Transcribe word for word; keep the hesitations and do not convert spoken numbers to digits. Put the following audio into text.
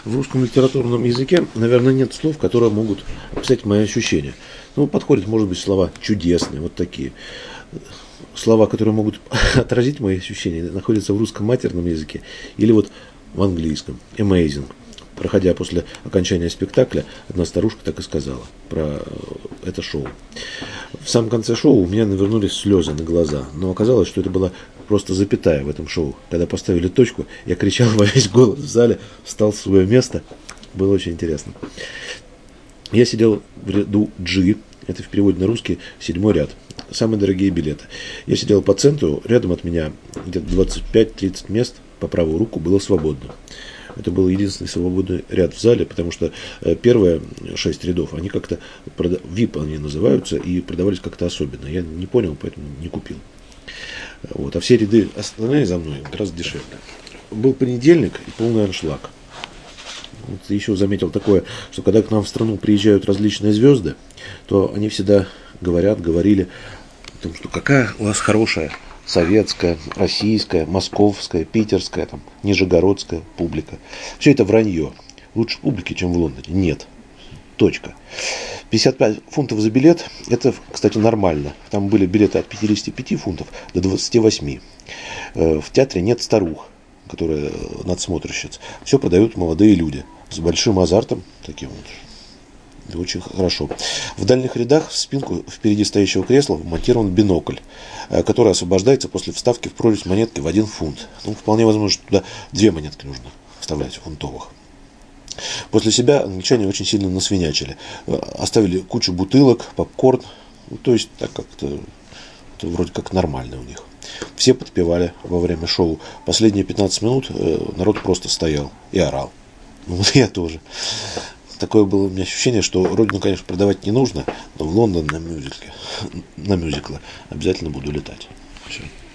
В русском литературном языке, наверное, нет слов, которые могут описать мои ощущения. Ну, подходят, может быть, слова чудесные, вот такие. Слова, которые могут отразить мои ощущения, находятся в русском матерном языке или вот в английском. Amazing. Проходя после окончания спектакля, одна старушка так и сказала про это шоу. В самом конце шоу у меня навернулись слезы на глаза, но оказалось, что это была просто запятая в этом шоу. Когда поставили точку, я кричал во весь голос в зале, встал в свое место. Было очень интересно. Я сидел в ряду G, это в переводе на русский седьмой ряд. Самые дорогие билеты. Я сидел по центру, рядом от меня где-то двадцать пять-тридцать мест по правую руку было свободно. Это был единственный свободный ряд в зале, потому что первые шесть рядов, они как-то, ви ай пи они называются, и продавались как-то особенно. Я не понял, поэтому не купил. Вот. А все ряды остальные за мной гораздо дешевле. Был понедельник и полный аншлаг. Вот еще заметил такое, что когда к нам в страну приезжают различные звезды, то они всегда говорят, говорили о том, что какая у вас хорошая советская, российская, московская, питерская, там, нижегородская публика. Все это вранье. Лучше публики, чем в Лондоне. Нет. Точка. пятьдесят пять фунтов за билет, это, кстати, нормально. Там были билеты от пятидесяти пяти фунтов до двадцати восьми. В театре нет старух, которые надсмотрщиц. Все продают молодые люди с большим азартом, таким вот. Это очень хорошо. В дальних рядах в спинку впереди стоящего кресла вмонтирован бинокль, который освобождается после вставки в прорезь монетки в один фунт. Ну, вполне возможно, что туда две монетки нужно вставлять фунтовых. После себя англичане очень сильно насвинячили. Оставили кучу бутылок, попкорн. Ну, то есть, так как-то это вроде как нормально у них. Все подпевали во время шоу. Последние пятнадцать минут народ просто стоял и орал. Ну, вот я тоже. Такое было у меня ощущение, что родину, конечно, продавать не нужно, но в Лондон на мюзикле, на мюзиклы обязательно буду летать. Все.